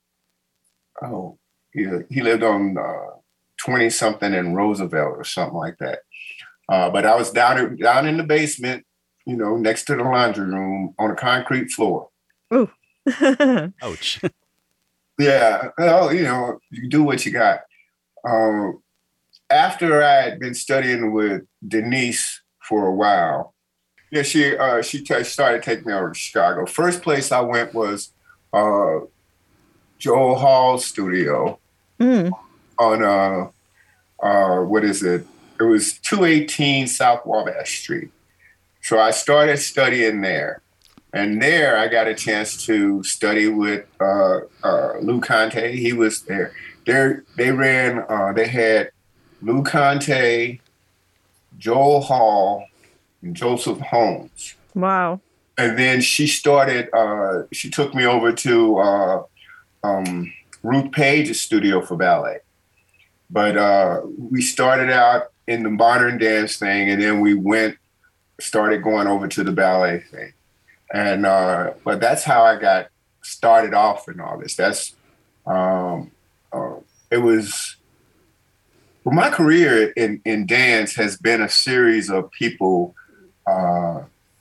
Oh, he, he lived on twenty-something in Roosevelt or something like that. Uh, but I was down, down in the basement, you know, next to the laundry room on a concrete floor. Ooh. Ouch. Yeah. Well, you know, you do what you got. Um, after I had been studying with Denise for a while, yeah, she uh, she t- started taking me over to Chicago. First place I went was uh, Joel Hall's studio mm. on, uh, uh, what is it? It was two eighteen South Wabash Street. So I started studying there. And there I got a chance to study with uh, uh, Lou Conte. He was there. There they ran, uh, they had Lou Conte, Joel Hall, and Joseph Holmes. Wow. And then she started, uh, she took me over to uh, um, Ruth Page's studio for ballet. But uh, we started out in the modern dance thing, and then we went, started going over to the ballet thing. And, uh, but that's how I got started off in all this. That's, um, uh, it was, well, my career in, in dance has been a series of people uh,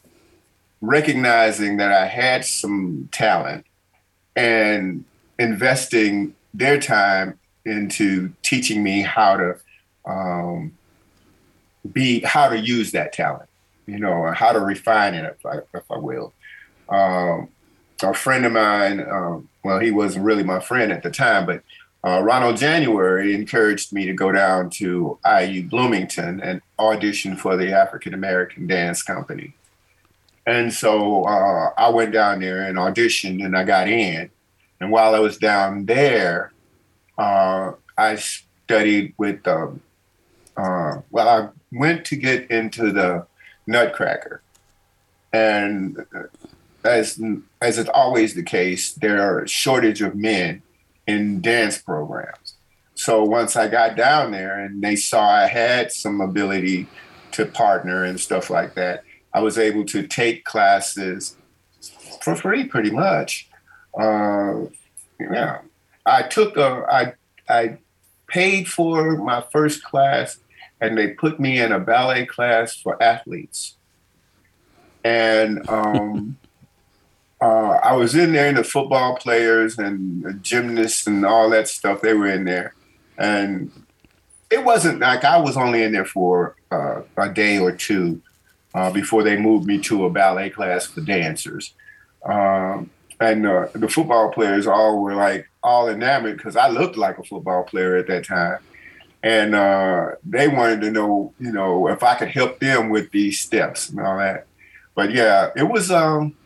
recognizing that I had some talent and investing their time into teaching me how to um, be, how to use that talent, you know, or how to refine it, if I, if I will. Um, a friend of mine, um, well, he wasn't really my friend at the time, but uh, Ronald January encouraged me to go down to I U Bloomington and audition for the African American Dance Company. And so uh, I went down there and auditioned, and I got in. And while I was down there, uh, I studied with, um, uh, well, I went to get into the Nutcracker. And as, as is always the case, there are a shortage of men in dance programs. So once I got down there and they saw I had some ability to partner and stuff like that, I was able to take classes for free, pretty much. Uh, yeah, I took a, I, I paid for my first class, and they put me in a ballet class for athletes. And um, uh, I was in there, and the football players and the gymnasts and all that stuff, they were in there. And it wasn't like I was only in there for uh, a day or two uh, before they moved me to a ballet class for dancers. Um, and uh, the football players all were like all enamored because I looked like a football player at that time. And uh, they wanted to know, you know, if I could help them with these steps and all that. But yeah, it was, um,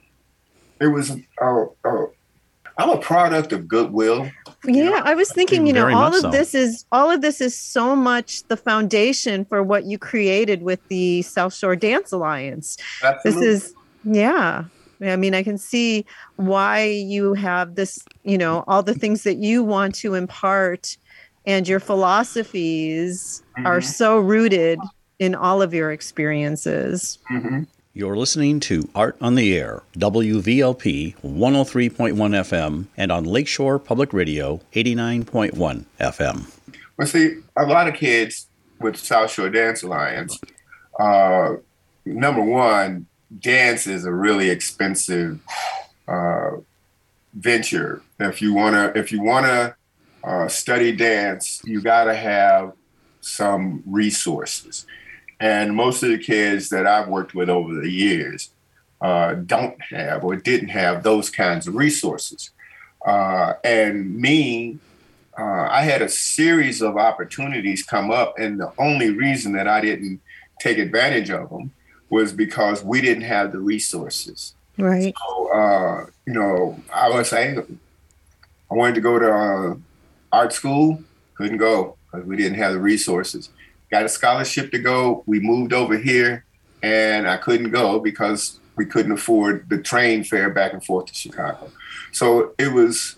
it was, uh, uh, I'm a product of goodwill. Yeah, I was thinking, you know, Very all much of so. this is all of this is so much the foundation for what you created with the South Shore Dance Alliance. Absolutely. This is, yeah. I mean, I can see why you have this, you know, all the things that you want to impart, and your philosophies Mm-hmm. are so rooted in all of your experiences. Mm-hmm. You're listening to Art on the Air, W V L P one oh three point one F M, and on Lakeshore Public Radio eighty-nine point one F M. Well, see, a lot of kids with South Shore Dance Alliance, uh, number one, dance is a really expensive uh, venture. If you wanna, if you wanna uh, study dance, you gotta have some resources. And most of the kids that I've worked with over the years uh, don't have or didn't have those kinds of resources. Uh, and me, uh, I had a series of opportunities come up, and the only reason that I didn't take advantage of them was because we didn't have the resources. Right. So, uh, you know, I was saying I wanted to go to uh, art school, couldn't go because we didn't have the resources. Got a scholarship to go. We moved over here, and I couldn't go because we couldn't afford the train fare back and forth to Chicago. So it was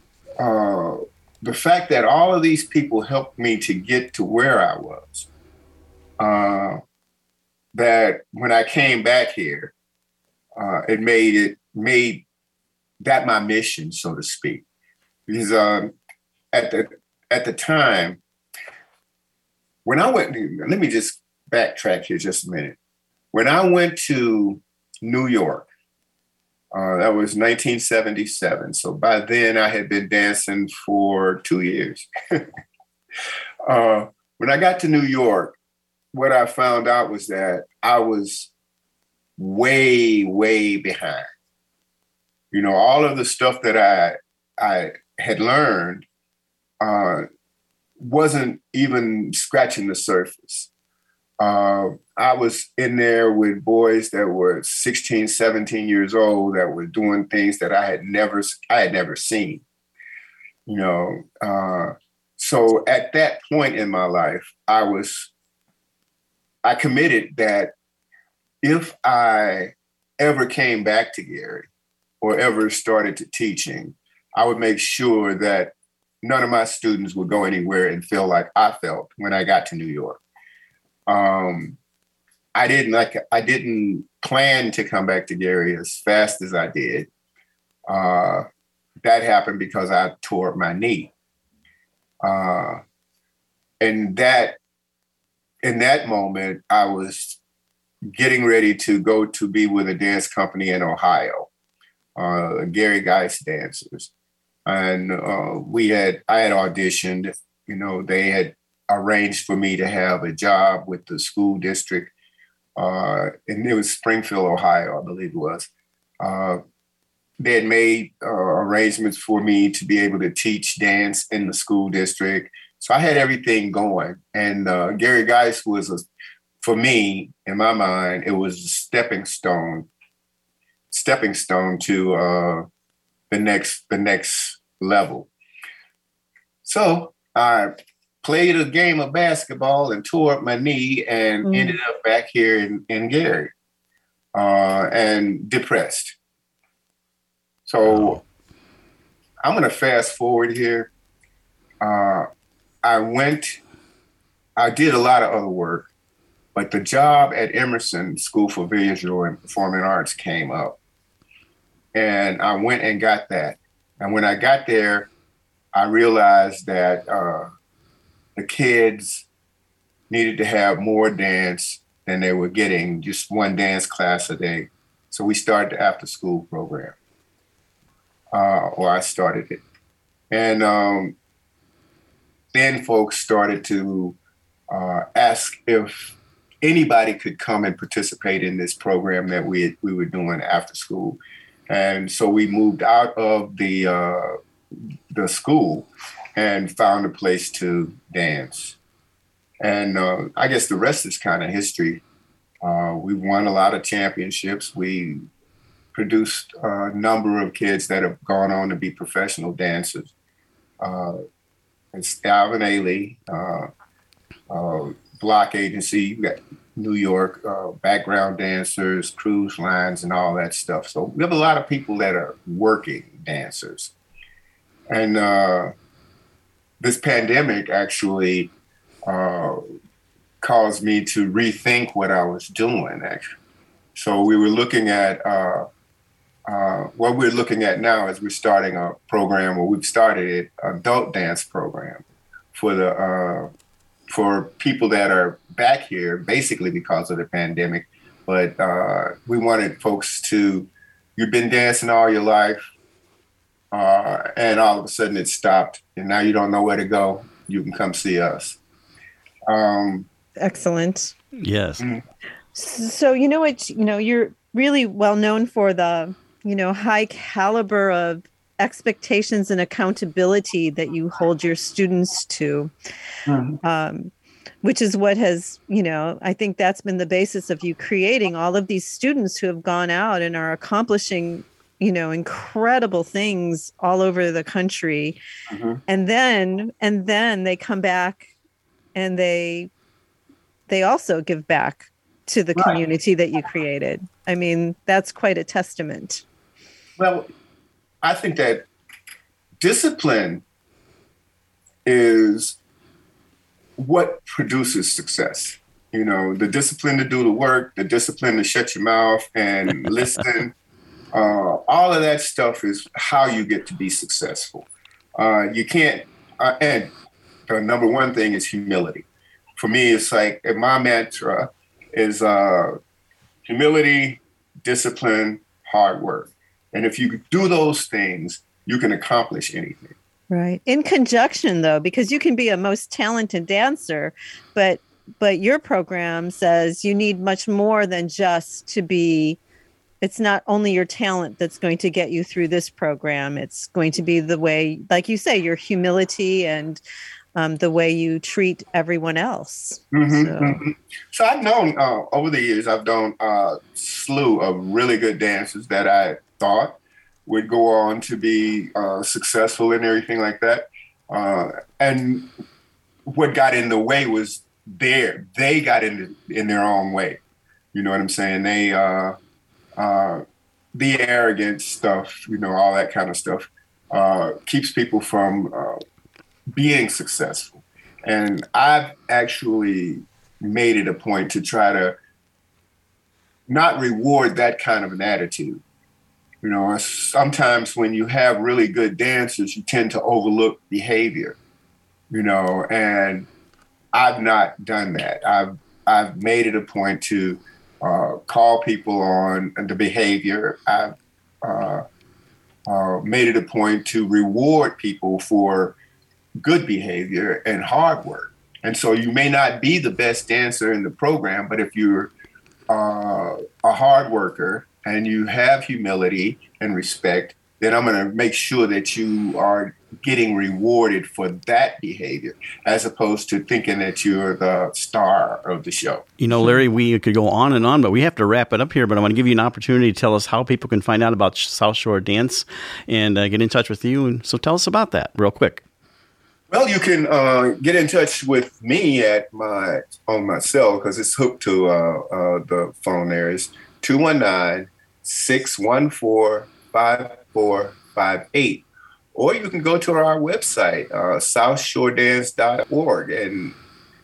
uh, the fact that all of these people helped me to get to where I was, uh, that when I came back here, uh, it made it made that my mission, so to speak. Because um, at the at the time, when I went, let me just backtrack here just a minute. When I went to New York, uh, that was nineteen seventy-seven. So by then I had been dancing for two years. uh, when I got to New York, what I found out was that I was way, way behind. You know, all of the stuff that I I had learned uh, wasn't even scratching the surface. Uh, I was in there with boys that were sixteen, seventeen years old that were doing things that I had never, I had never seen. You know, uh, so at that point in my life, I was, I committed that if I ever came back to Gary or ever started to teaching, I would make sure that none of my students would go anywhere and feel like I felt when I got to New York. Um, I didn't like, I didn't plan to come back to Gary as fast as I did. Uh, that happened because I tore up my knee. Uh, and that, in that moment, I was getting ready to go to be with a dance company in Ohio, uh, Gary Geist Dancers. And uh, we had, I had auditioned, you know, they had arranged for me to have a job with the school district. Uh, and it was Springfield, Ohio, I believe it was. Uh, they had made uh, arrangements for me to be able to teach dance in the school district. So I had everything going. And uh, Gary Geist was, a, for me, in my mind, it was a stepping stone, stepping stone to uh, the next, the next level. So I played a game of basketball and tore up my knee and mm. ended up back here in, in Gary uh, and depressed. So I'm going to fast forward here. Uh, I went, I did a lot of other work, but the job at Emerson School for Visual and Performing Arts came up. And I went and got that. And when I got there, I realized that uh, the kids needed to have more dance than they were getting, just one dance class a day. So we started the after school program. Uh, or I started it. And um, then folks started to uh, ask if anybody could come and participate in this program that we we were doing after school. And so we moved out of the uh, the school and found a place to dance. And uh, I guess the rest is kind of history. Uh, we won a lot of championships. We produced a number of kids that have gone on to be professional dancers. Uh, it's Alvin Ailey, uh, uh, Block Agency, you got New York, uh, background dancers, cruise lines, and all that stuff. So we have a lot of people that are working dancers. And uh, this pandemic actually uh, caused me to rethink what I was doing, actually. So we were looking at, uh, uh, what we're looking at now is we're starting a program, or we've started it, adult dance program for the uh, for people that are back here, basically because of the pandemic. But uh, we wanted folks to, you've been dancing all your life, uh, and all of a sudden it stopped, and now you don't know where to go. You can come see us. Um, Excellent. Yes. Mm-hmm. So, you know what, you know, you're really well known for the, you know, high caliber of expectations and accountability that you hold your students to, mm-hmm. um, which is what has, you know, I think that's been the basis of you creating all of these students who have gone out and are accomplishing, you know, incredible things all over the country. Mm-hmm. And then, and then they come back and they, they also give back to the right. community that you created. I mean, that's quite a testament. Well, I think that discipline is what produces success. You know, the discipline to do the work, the discipline to shut your mouth and listen. Uh, all of that stuff is how you get to be successful. Uh, you can't, uh, and the number one thing is humility. For me, it's like my mantra is uh, humility, discipline, hard work. And if you do those things, you can accomplish anything. Right. In conjunction, though, because you can be a most talented dancer, but but your program says you need much more than just to be, it's not only your talent that's going to get you through this program. It's going to be the way, like you say, your humility and Um, the way you treat everyone else. Mm-hmm, so. Mm-hmm. so I've known, uh, over the years, I've known a slew of really good dancers that I thought would go on to be uh, successful and everything like that. Uh, and what got in the way was their, they got in, the, in their own way. You know what I'm saying? They, uh, uh, the arrogant stuff, you know, all that kind of stuff uh, keeps people from uh, being successful. And I've actually made it a point to try to not reward that kind of an attitude. You know, sometimes when you have really good dancers, you tend to overlook behavior. you know, and I've not done that. I've I've made it a point to uh, call people on the behavior. I've uh, uh, made it a point to reward people for good behavior and hard work. And so you may not be the best dancer in the program, but if you're uh, a hard worker and you have humility and respect, then I'm going to make sure that you are getting rewarded for that behavior, as opposed to thinking that you're the star of the show. You know, Larry, we could go on and on, but we have to wrap it up here. But I want to give you an opportunity to tell us how people can find out about South Shore Dance and uh, get in touch with you. And so tell us about that real quick. Well, you can uh, get in touch with me at my on my cell, because it's hooked to uh, uh, the phone there. Is two one nine, six one four, five four five eight. Or you can go to our website, uh, south shore dance dot org, and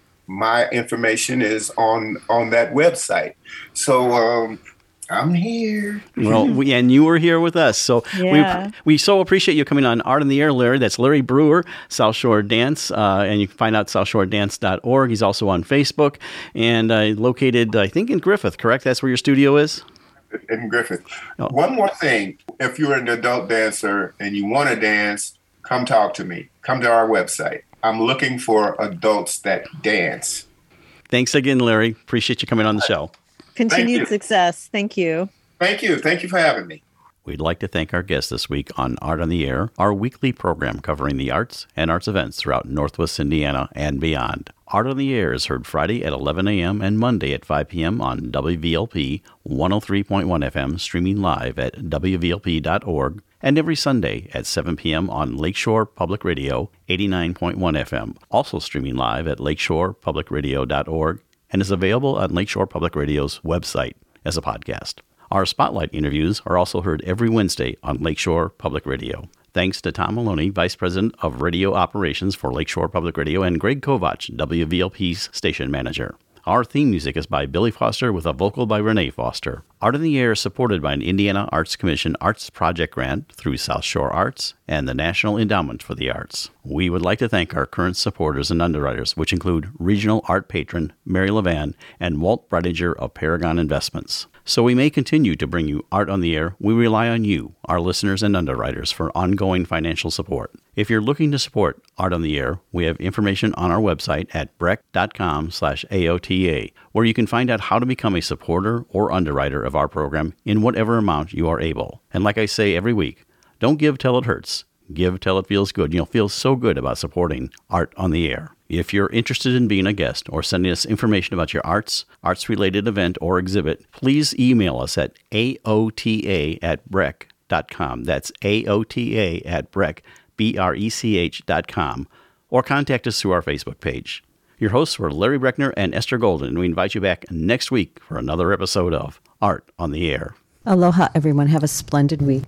my information is on on that website. So um, I'm here. Well, we, and you were here with us. So Yeah. we we so appreciate you coming on Art in the Air, Larry. That's Larry Brewer, South Shore Dance. Uh, and you can find out south shore dance dot org. He's also on Facebook and uh, located, I think, in Griffith, correct? That's where your studio is? In Griffith. Oh. One more thing. If you're an adult dancer and you want to dance, come talk to me. Come to our website. I'm looking for adults that dance. Thanks again, Larry. Appreciate you coming on the show. Continued you. success. Thank you. Thank you. Thank you for having me. We'd like to thank our guest this week on Art on the Air, our weekly program covering the arts and arts events throughout Northwest Indiana and beyond. Art on the Air is heard Friday at eleven a.m. and Monday at five p.m. on W V L P one oh three point one F M, streaming live at w v l p dot org, and every Sunday at seven p.m. on Lakeshore Public Radio eighty-nine point one F M, also streaming live at lakeshore public radio dot org, and is available on Lakeshore Public Radio's website as a podcast. Our Spotlight interviews are also heard every Wednesday on Lakeshore Public Radio. Thanks to Tom Maloney, Vice President of Radio Operations for Lakeshore Public Radio, and Greg Kovach, W V L P's Station Manager. Our theme music is by Billy Foster with a vocal by Renee Foster. Art in the Air is supported by an Indiana Arts Commission Arts Project Grant through South Shore Arts and the National Endowment for the Arts. We would like to thank our current supporters and underwriters, which include Regional Art Patron Mary Levan and Walt Breidinger of Paragon Investments. So we may continue to bring you Art on the Air. We rely on you, our listeners and underwriters, for ongoing financial support. If you're looking to support Art on the Air, we have information on our website at breck dot com slash A O T A, where you can find out how to become a supporter or underwriter of our program in whatever amount you are able. And like I say every week, don't give till it hurts. Give till it feels good. You'll feel so good about supporting Art on the Air. If you're interested in being a guest or sending us information about your arts, arts-related event, or exhibit, please email us at A O T A at breck dot com. That's A O T A at breck, B R E C H dot com, or contact us through our Facebook page. Your hosts were Larry Breckner and Esther Golden, and we invite you back next week for another episode of Art on the Air. Aloha, everyone. Have a splendid week.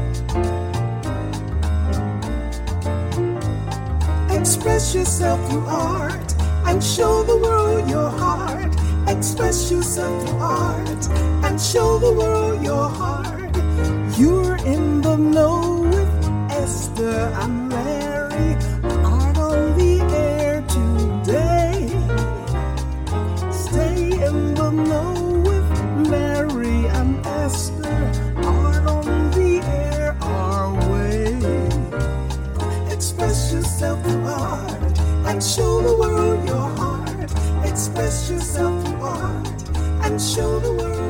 Express yourself through art and show the world your heart. Express yourself through art and show the world your heart. You're in the know with Esther and Larry. Art on the air today. Stay in the know with Larry and Esther. Art on the air our way. Express yourself through art and show the world your heart. Express yourself through art and show the world